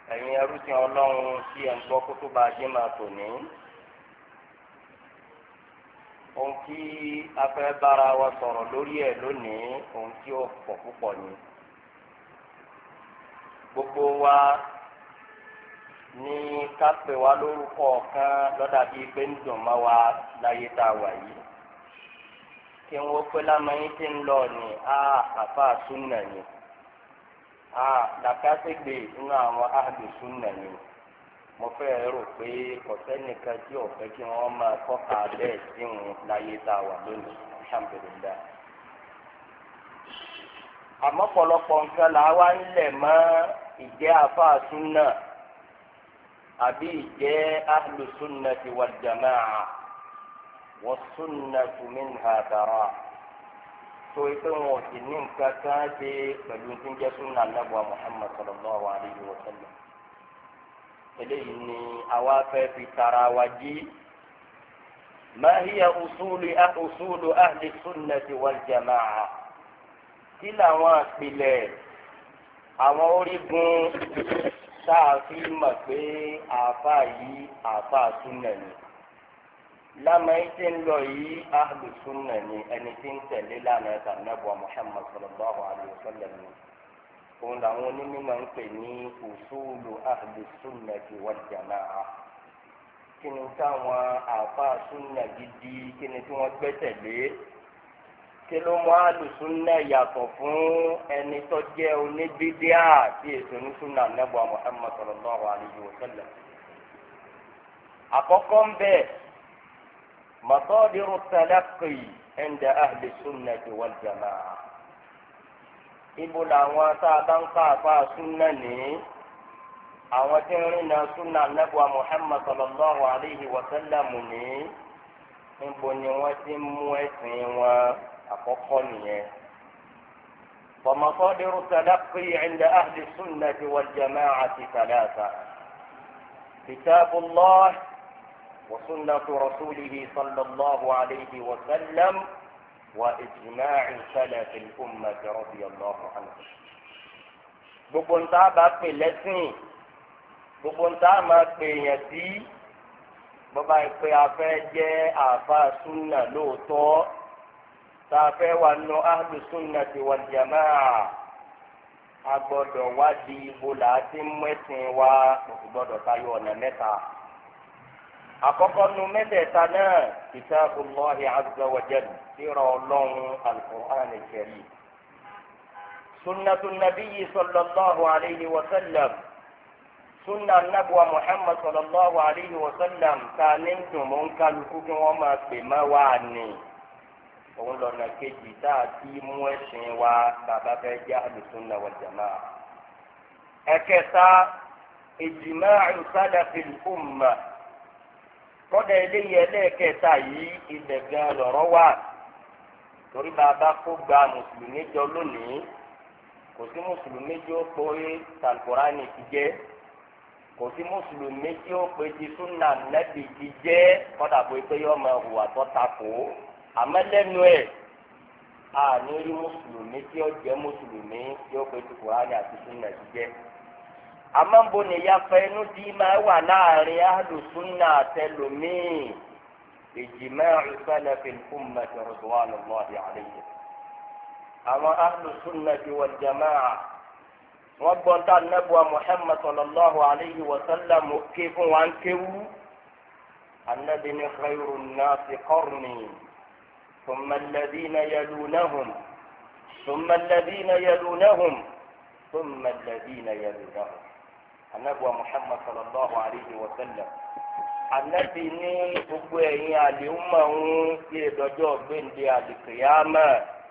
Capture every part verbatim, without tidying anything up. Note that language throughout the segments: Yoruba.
ẹ̀yin ẹrúsìn ọlọ́run tí ẹ̀ ń gbọ́ kó tó bá a dé máa tò ní. ohun tí a fẹ́ bára wa sọ̀rọ̀ lórí ẹ̀ lónìí ohun tí ó pọ̀ púpọ̀ ni. gbogbo wa ní ká pè wá lórúkọ kan lọ́dà bíi pé ń dùn mọ́ wa láyé tá a wà yìí. kí n wo pé lámọ́yìn tí ń lọ ní a àfa súnà ni. a làkàṣègbè nínú àwọn ahlu sunna ni mo fẹ́ rò pé ọ̀sẹ́nìkan tí ọ̀fẹ́ kí wọ́n máa kọ́ka bẹ́ẹ̀ sí wọn láyé tá a wà lónìí alhamdulillah. àmọ́ pọ̀lọpọ̀ nǹkan là wá ń lẹ̀ mọ́ ìjẹ́ àfa sunna àbí ìjẹ́ ahlu sunnati wal jamaa wa sunnatu minha bara. tó ipé wọn ò sì ní nǹkan kan ṣe pẹ̀lú tí ń jẹ́ súnà nàbùwà Muhammad sallallahu alayhi wa sallam. eléyìí ni àwa fẹ́ fi tara wa jí. ma hiya usulu usulu ahli sunnati wal jamaa. kí làwọn àpilẹ̀ àwọn orígun tá a fi mọ̀ pé àáfà yìí àáfà súnà ni. lámà yìí tí ń lọ yìí ahlu sunna ni ẹni tí ń tẹ̀lé lánàá ẹ̀ka nàbọ̀ Muhammad sallallahu alayhi wa sallam ni. òun làwọn onímọ̀ ń pè ní usulu ahlu sunnati wal jamaa. kí ni táwọn àfa sunna gidi kí ni tí wọ́n gbẹ́sẹ̀lé. kí ló mú ahlu sunna yàtọ̀ fún ẹni tó jẹ́ oníbídíà tí èso ní sunna nàbọ̀ Muhammad sallallahu alayhi wa sallam. àkọ́kọ́ ń bẹ́ẹ̀. مصادر التلقي عند أهل السنة والجماعة. ibo làwọn tá a bá ń ká àfa súnà ní àwọn tí ń rìn náà súnà nàbùwà Muhammad sallallahu alayhi wa sallam ní níbo ni wọ́n ti mú ẹ̀sìn wọn àkọ́kọ́ nìyẹn. فمصادر التلقي عند أهل السنة والجماعة ثلاثة. كتاب الله وسنة رسوله صلى الله عليه وسلم وإجماع سلف الأمة رضي الله عنهم. gbogbo ń tá a bá pè lẹ́sìn gbogbo ń tá a máa pè yẹn sí bọ́bá ìpè afẹ́ jẹ́ àfa súnà lóòótọ́ tá a fẹ́ wà nù ahlu sunnati wal jamaa a gbọ́dọ̀ wádìí ibo là á ti mú ẹ̀sìn wa kò sì gbọ́dọ̀ tayọ ọ̀nà mẹ́ta. àkọ́kọ́ nu mẹ́tẹ̀ẹ̀ta náà kitabullahi azza wa jalla tírà Ọlọ́run al-Qur'an al-Karim. sunnatu nabiyyi sallallahu alayhi wa sallam sunna nabuwa Muhammad sallallahu alayhi wa sallam ká ní dùnmọ́ ń kálukú kí wọ́n máa pè má wá ní. òun lọ́nà kejì tá a ti mú ẹ̀sìn wa bàbá fẹ́ jẹ́ ahlu sunna wal jamaa. ẹ̀kẹta ijma'u salafil ummah. kọ́dà eléyìí ẹlẹ́ẹ̀kẹta yìí ilẹ̀ gan lọ́rọ́ wà torí bàbá kó gba mùsùlùmí jọ lónìí kò sí mùsùlùmí tí ó pé tàlùkùránì ti jẹ́ kò sí mùsùlùmí tí ó pé ti súnà nẹ́bì ti jẹ́ kọ́dà bó pé yọ ọmọ ìhùwà tó takò àmọ́ lẹ́nu ẹ̀ àní rí mùsùlùmí tí ó jẹ́ mùsùlùmí tí ó pé ti kùránì àti súnà ti jẹ́. àmọ́ nbọ ni yàtọ̀ inú di máa wà láàrin ahlu sunna àtẹlómìn ijma'u salafil ummati ridwanullahi alayhim. àwọn ahlu sunnati wal jamaa wọ́n gbọ́n tá nàbùwà Muhammad sallallahu alayhi wa sallam ké fún wa ń kéwú. annabi ni khayrun nasi qarni thumma alladhina yalunahum thumma alladhina yalunahum thumma alladhina yalunahum. anabuwa Muhammad sallallahu alayhi wa sallam anabi ní gbogbo ẹ̀yin àlèhùnmọ̀ ń ṣe ìdọ́jọ́ gbẹ̀ǹde àlìkìyàmà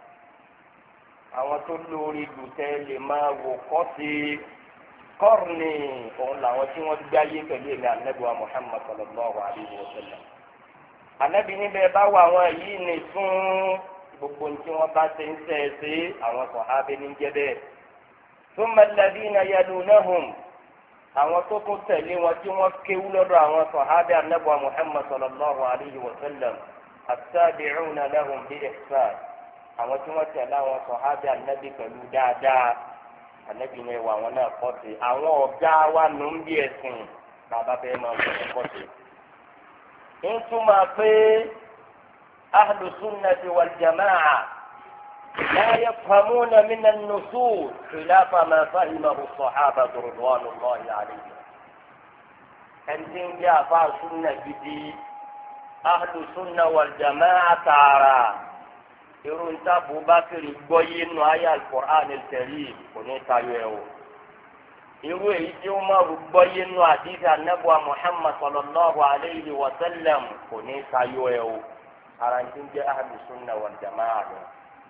àwọn tó lórí dùtẹ́ lè máa wò kọ́ sí kọ́ọ̀nì òun làwọn tí wọ́n gbáyé pẹ̀lú èmi anabuwa Muhammad sallallahu alayhi wa sallam. anabi níbẹ̀ bá wà àwọn yìí ní fún gbogbo tí wọ́n bá ṣe ń ṣe é sí àwọn sọ̀hábẹ́ ní jẹ́ bẹ́ẹ̀. thumma alladhina yalunahum àwọn tó kún tẹ̀lé wọn tí wọ́n kéwú lọ́dọ̀ àwọn sọ̀hábẹ́ anábọ̀ Muhammad sallallahu alayhi wa sallam at-tabi'una lahum bi ihsan àwọn tí wọ́n tẹ̀lé àwọn sọ̀hábẹ́ anábì pẹ̀lú dáadáa ànábì ní ẹwà àwọn náà kọ́ sí àwọn ọ̀gá wa nù ń bí ẹ̀sìn bàbá bẹ́ẹ̀ máa bẹ̀rẹ̀ kọ́ sí. ń túmọ̀ pé ahlu sunnati wal jama'a la yafhamuna min an-nusus khilafa ma fahimahu as-sahabatu ridwanullahi alayhim. ẹnití ń jẹ́ àfa sunna gidi ahlu sunna wal jama'a tààrà irun tá Abubakar gbọ́yé nù ayé al-Qur'an al-Karim kò ní tayọ ẹ̀ o. irú èyí tí Umar gbọ́yé nù àdìsí anábùwà Muhammad sallallahu alayhi wa sallam kò ní tayọ ẹ̀ o. ara ti ń jẹ́ ahlu sunna wal jama'a lọ.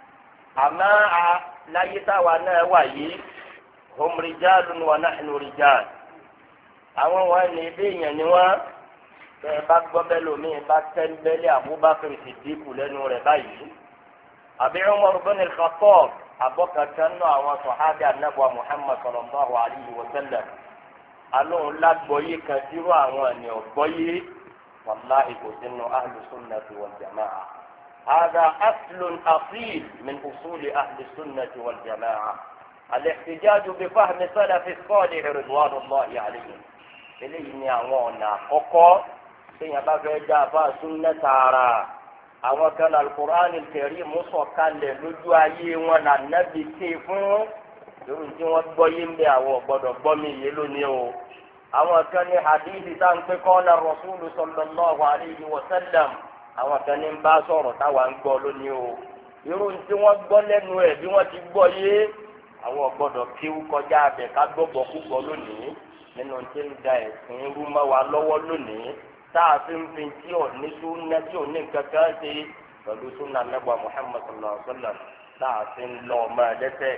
àmọ́ láyé táwa náà wà yìí hum rijalun wa nahnu rijal. àwọn wọn ní ilé èèyàn ni wọn bẹ́ẹ̀ bá gbọ́ bẹ́ẹ̀ lómi bá tẹ́ńbẹ́lẹ́ Abubakar Siddiqu lẹ́nu rẹ̀ báyìí àbí Umar ibn al-Khattab abọ́kàtà nù àwọn sọ̀hábì anábọ̀ Muhammad sallallahu alayhi wa sallam alóhùn lágbọ́yé kan dúró àwọn ènìyàn gbọ́yé wàláhì kò sínú ahlu sunnati wal jama'a. هذا أصل أصيل من أصول أهل السنة والجماعة الاحتجاج بفهم سلف الصالح رضوان الله عليهم. eléyìí ni àwọn ọ̀nà àkọ́kọ́ téèyàn bá fẹ́ já bá súnná tààrà àwọn kan Al-Qur'an al-Karim sọ̀kalẹ̀ lójú ayé wọn là nábì ké fún lórí tí wọ́n gbọ́ yé ń bẹ àwọn gbọ́dọ̀ gbọ́ mi yé lónìí o. àwọn kan ní hadithi tá ń pé qala Rasulu sallallahu alayhi wa sallam àwọn kan ní ń bá sọ̀rọ̀ táwa ń gbọ́ lónìí o. irú tí wọ́n gbọ́ lẹ́nu ẹ̀ bí wọ́n ti gbọ́ yé àwọn gbọ́dọ̀ kíw kọjá abẹ ká gbọ́gbọ́ púpọ̀ lónìí nínú tí ń da ẹ̀sìn irú mọ́ wa lọ́wọ́ lónìí tá a fi ń fi tí ò ní súnà tí ò ní kankan ṣe pẹ̀lú súnà nàbà Muhammad sallallahu alaihi wa sallam tá a fi ń lọ ọmọ ẹlẹ́sẹ̀.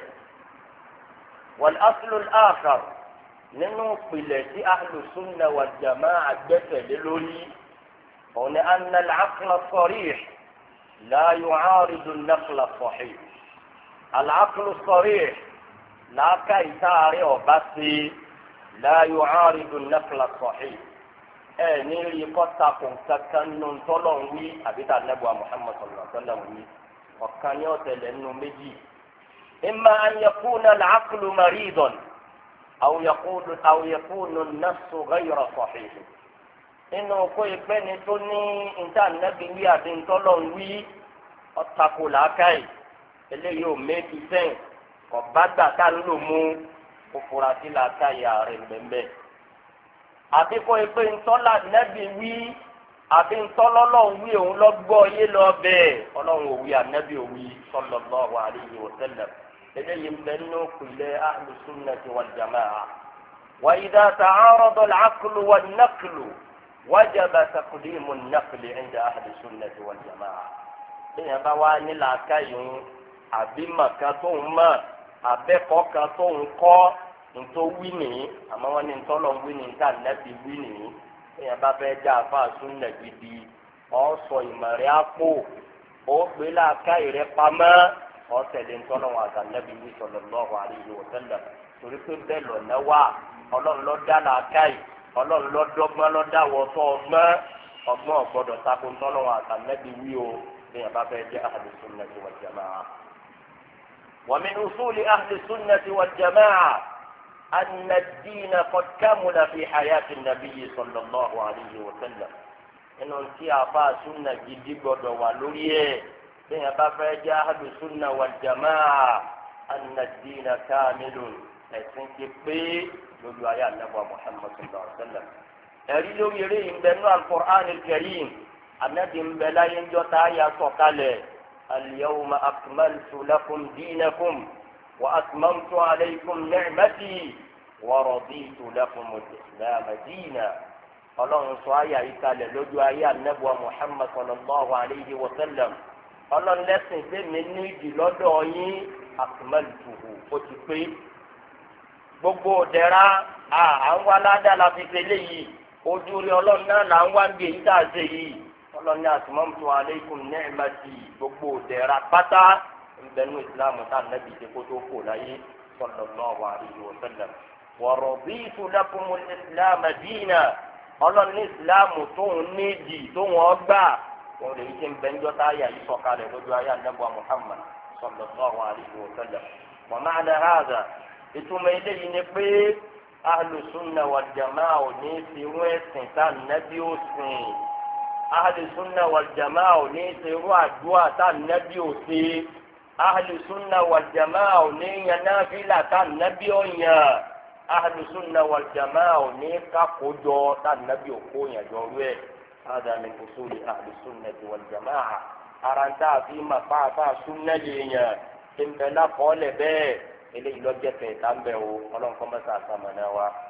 wal aslu al-akhar nínú ìpìlẹ̀ tí ahlu sunna wal jama'a gbẹ́sẹ̀lé lórí òun ni anna al-aqla as-sarih la yu'aridu an-naqla as-sahih. al-aqlu as-sarih làákà ìtaàrí ọba sí la yu'aridu an-naqla as-sahih. ẹ ní rí kọ́ta kò kankan nù tọ́lọ̀ ń wí àbí tá a nẹ́bùa Muhammad sallallahu alaihi wa sallam wí ọ̀kan ní ọ̀tẹ̀lẹ̀ nù méjì. imma an yakuna al-aqlu maridan aw yakunu aw yakunu an-nafsu ghayra sahih. inú kó ìpẹ́ ni tó ní níta nẹ́bi wí àbí ntọ́lọ̀ ń wí ọ̀tàkù làákàyè eléyìí ò méjì sẹ́yìn ọ̀bá gbà ká ń lò mú kó fura sí làákàyè ààrẹ mbẹ́mbẹ́. àbí kó ìpè ntọ́lá nẹ́bi wí àbí ntọ́lọ́lọ́ wí òun lọ gbọ́ yé lọ bẹ́ẹ̀ ọlọ́run òwì ànẹ́bi òwì sallallahu alayhi wa sallam. eléyìí mbẹ́ nínú ìpìlẹ̀ ahlu sunnati wal jama'a. wa idha ta'arada al-aqlu wan-naqlu wajaba taqdimu an-naqli 'inda ahli sunnati wal jama'a. bẹ́ẹ̀ bá wá ní làákàyè ń àbí màkà tó ń mọ̀ abẹ́kọ̀ọ́ kan tó ń kọ́ ntọ́ wí nìyí àmọ́ wọn ní ntọ́ lọ wí nìyí tá nàbí wí nìyí èèyàn bá fẹ́ já àfa súnà gidi ọ̀ sọ ìmọ̀rẹ́ àpò ó gbé láàká ìrẹ́ pamọ́ ọ̀ tẹ̀lé ntọ́ lọ́wọ́ àgbà nàbí wí sallallahu alaihi wa sallam torí pé bẹ́ẹ̀ lọ́nà wà ọlọ́run ló dá làáká yìí ọlọ́run ló dọ́gbọ́n ló dá wọ́tọ́ ọgbọ́n ọgbọ́n ọ̀gbọ́dọ̀ tako ntọ́ lọ́wọ́ àgbà nàbí wí o èèyàn bá fẹ́ jẹ́ ahlu sunnati wal jamaa. ومن أصول أهل السنة والجماعة أن الدين قد كمل في حياة النبي صلى الله عليه وسلم. إنه انتهى سنة جديد ولوليه بين باب أهل السنة والجماعة أن الدين كامل ẹ̀sìnkìpé lójú ayé ànábì Muhammad sallallahu alaihi wasallam. ẹ̀rí lórí eré ìbẹ̀nú al-Qur'an al-Karim ànábì ń bẹ láyé ń jọ́ta ayé sọ̀kalẹ̀ al-yawma akmaltu lakum dinakum wa atmamtu alaykum ni'mati wa raditu lakum al-islam dinan. ọlọ́run sọ ayé àyíkalẹ̀ lójú ayé ànábì Muhammad sallallahu alaihi wasallam. ọlọ́run lẹ́sìn pé mi ní ìdí lọ́dọ̀ yín akmaltuhu ó ti pé gbogbo dẹ̀ra à ń wá ládàá la fi tẹ̀lé yìí ojú rí ọlọ́run náà là ń wá ń gbé yìí tá a ṣe yìí ọlọ́run ní atmamtu alaykum ni'mati gbogbo dẹ̀ra pátá ìbẹ̀nu ìsìlámù tá a nàbì ṣe kó tó kò láyé sallallahu alayhi wa sallam wa raditu lakumul islam dinan ọlọ́run ní ìsìlámù tóun nídìí tóun ọgbà wọn lè ṣe ń bẹ ńjọ́ tá a yà yìí sọ̀kalẹ̀ lójú ayé ànábì Muhammad sallallahu alayhi wa sallam wa ma'na hadha ìtumọ̀ eléyìí ni pé ahlu sunna wal jamaa ò ní fi irú ẹ̀sìn tá nàbí ó sìn ahlu sunna wal jamaa ò ní fi irú àdúrà tá nàbí ó ṣe ahlu sunna wal jamaa ò ní yan náfìlà tá nàbí ó yàn ahlu sunna wal jamaa ò ní kákòjọ tá nàbí ó kó yàn jọ rú ẹ̀ hada min usuli ahlu sunnati wal jamaa aranta fi ma pàápàá sunna lè yàn ìmbẹ̀lá kọ́ lẹ̀ bẹ́ẹ̀ eléyìí lọ́jọ́ kẹta ń bẹ̀ o ọlọ́run kọ́ mọ́sá àtàmọ́ná wa.